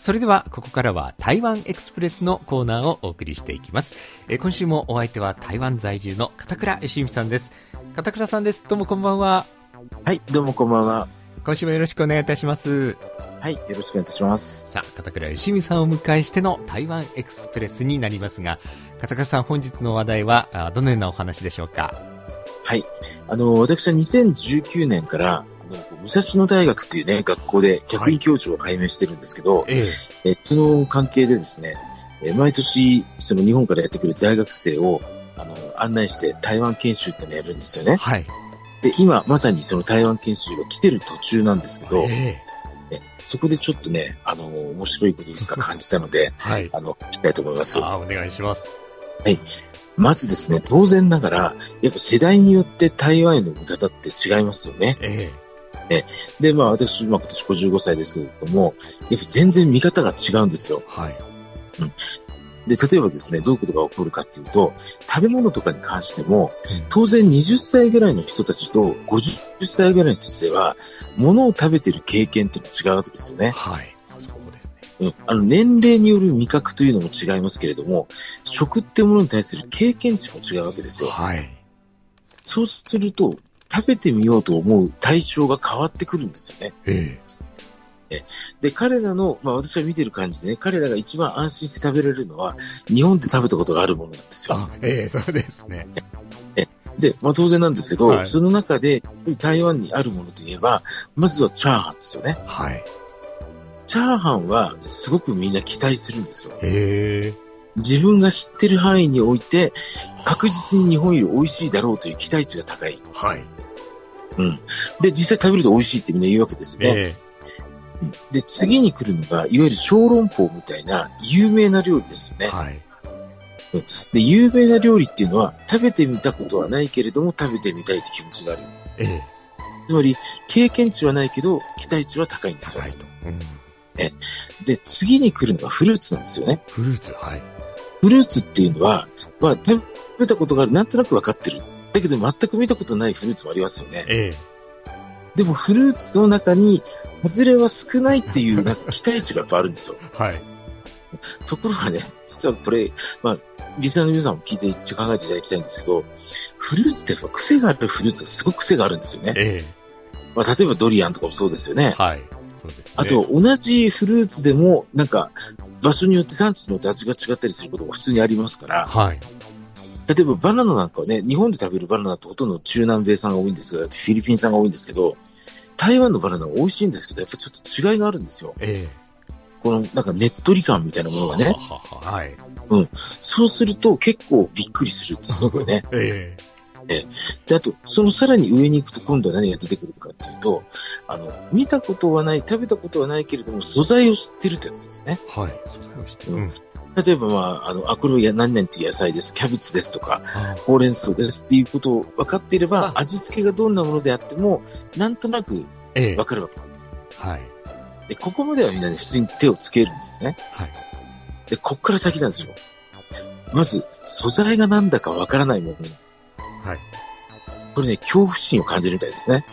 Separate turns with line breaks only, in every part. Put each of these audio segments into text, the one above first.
それではここからは台湾エクスプレスのコーナーをお送りしていきます。今週もお相手は台湾在住の片倉義美さんです。片倉さんです。どうもこんばんは。
はい、どうもこんばんは。
今週もよろしくお願いいたします。
はい、よろしくお願いいたします。
さあ、片倉義美さんをお迎えしての台湾エクスプレスになりますが、片倉さん、本日の話題はどのようなお話でしょうか？
はい、私は2019年から武蔵野大学っていうね、学校で客員教授を拝命してるんですけど、その関係でですね、毎年その日本からやってくる大学生を案内して台湾研修ってのをやるんですよね。
はい。
で、今まさにその台湾研修が来てる途中なんですけど、そこでちょっとね、面白いことですか感じたので、はい、聞きたいと思います。
お願いします。
はい。まずですね、当然ながら、やっぱ世代によって台湾への見方って違いますよね。で、私、今年55歳ですけれども、やっぱ全然見方が違うんですよ。
はい。
で、例えばですね、どういうことが起こるかっていうと、食べ物とかに関しても、当然20歳ぐらいの人たちと50歳ぐらいの人たちでは、物を食べてる経験って違うわけですよね。
はい。そうですね。
年齢による味覚というのも違いますけれども、食ってものに対する経験値も違うわけですよ。
はい。
そうすると、食べてみようと思う対象が変わってくるんですよね。で、彼らの、私が見てる感じでね、彼らが一番安心して食べられるのは、日本で食べたことがあるものなんですよ。
そうですね。
で、当然なんですけど、はい、その中で、台湾にあるものといえば、まずはチャーハンですよね。
はい。
チャーハンは、すごくみんな期待するんですよ。自分が知ってる範囲において、確実に日本より美味しいだろうという期待値が高い。
はい。
で、実際食べると美味しいってみんな言うわけですよね。で、次に来るのが、いわゆる小籠包みたいな有名な料理ですよね。
はい。
で、有名な料理っていうのは、食べてみたことはないけれども、食べてみたいって気持ちがある。つまり、経験値はないけど、期待値は高いんですよ。
高いと。
で、次に来るのがフルーツなんですよね。
フルーツ、はい。
フルーツっていうのは、食べたことがある、なんとなくわかってる。だけど、全く見たことないフルーツもありますよね。でも、フルーツの中に、外れは少ないっていう期待値がやっぱあるんですよ。
はい。
ところがね、実はこれ、リスナーの皆さんも聞いて一応考えていただきたいんですけど、フルーツってやっぱ癖があるフルーツがすごく癖があるんですよね。例えばドリアンとかもそうですよね。
はい。そうですね。
あと、同じフルーツでも、場所によって産地によって味が違ったりすることも普通にありますから。
はい。
例えばバナナなんかはね、日本で食べるバナナってほとんど中南米産が多いんですが、フィリピン産が多いんですけど、台湾のバナナは美味しいんですけど、やっぱちょっと違いがあるんですよ。このねっとり感みたいなものがね。
はい。
そうすると結構びっくりするんですね、これね。で、あと、そのさらに上に行くと今度は何が出てくるかっていうと、見たことはない、食べたことはないけれども、素材を知ってるってやつですね。
はい。素材を知ってる。
例えば、これは何々っていう野菜です、キャベツですとか、ほうれん草ですっていうことを分かっていれば、味付けがどんなものであっても、なんとなく分かるわけ。
はい。
で、ここまではみんなね、普通に手をつけるんですね。
はい。
で、こっから先なんですよ。まず、素材がなんだか分からないもの。
はい。
これね、恐怖心を感じるみたいですね。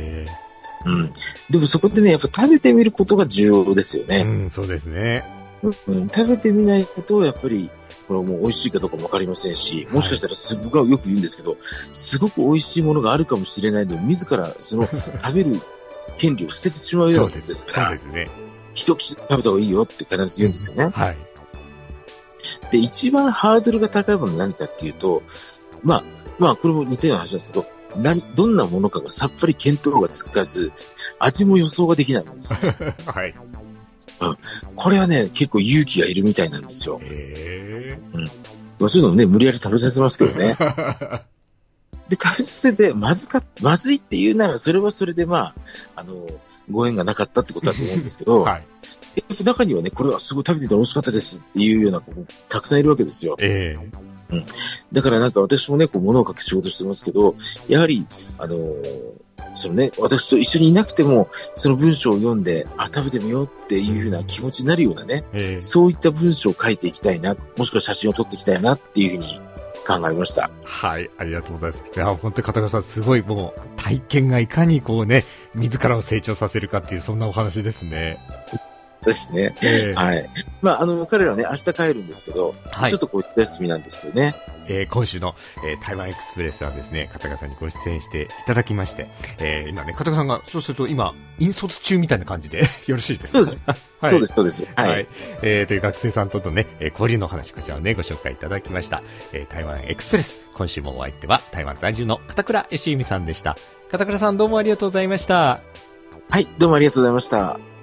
でもそこでね、やっぱ食べてみることが重要ですよね。
そうですね。
食べてみないと、やっぱり、これもう美味しいかどうかもわかりませんし、もしかしたら僕はよく言うんですけど、すごく美味しいものがあるかもしれないので、自らその食べる権利を捨ててしまうようなことですから、
そうですね。
一口食べた方がいいよって必ず言うんですよね。
はい。
で、一番ハードルが高いものは何かっていうと、これも似たような話なんですけど、どんなものかがさっぱり見当がつかず、味も予想ができないものです。
はい。
これはね、結構勇気がいるみたいなんですよ。そういうのもね、無理やり食べさせますけどね。で、食べさせて、まずいって言うなら、それはそれでご縁がなかったってことだと思うんですけど、中にはね、これはすごい食べてみたら美味しかったですっていうような子もたくさんいるわけですよ。だから私もね、物を書く仕事してますけど、やはり、私と一緒にいなくても、その文章を読んで、食べてみようっていうふうな気持ちになるようなね、そういった文章を書いていきたいな、もしくは写真を撮っていきたいなっていうふうに考えました。
はい、ありがとうございます。いや、本当に片倉さん、すごいもう、体験がいかに自らを成長させるかっていう、そんなお話ですね。
ですね。はい。まあ、彼らはね、明日帰るんですけど、はい、ちょっとこう、休みなんですけどね。
今週の、台湾エクスプレスはですね、片岡さんにご出演していただきまして、今ね、片岡さんが、そうすると今、引率中みたいな感じでよろしいですか？
そうです。はい、そうです、そうです。はい。はい、
という学生さんとのね、交流の話、こちらをね、ご紹介いただきました。台湾エクスプレス、今週もお相手は、台湾在住の片倉義文さんでした。片倉さん、どうもありがとうございました。
はい、どうもありがとうございました。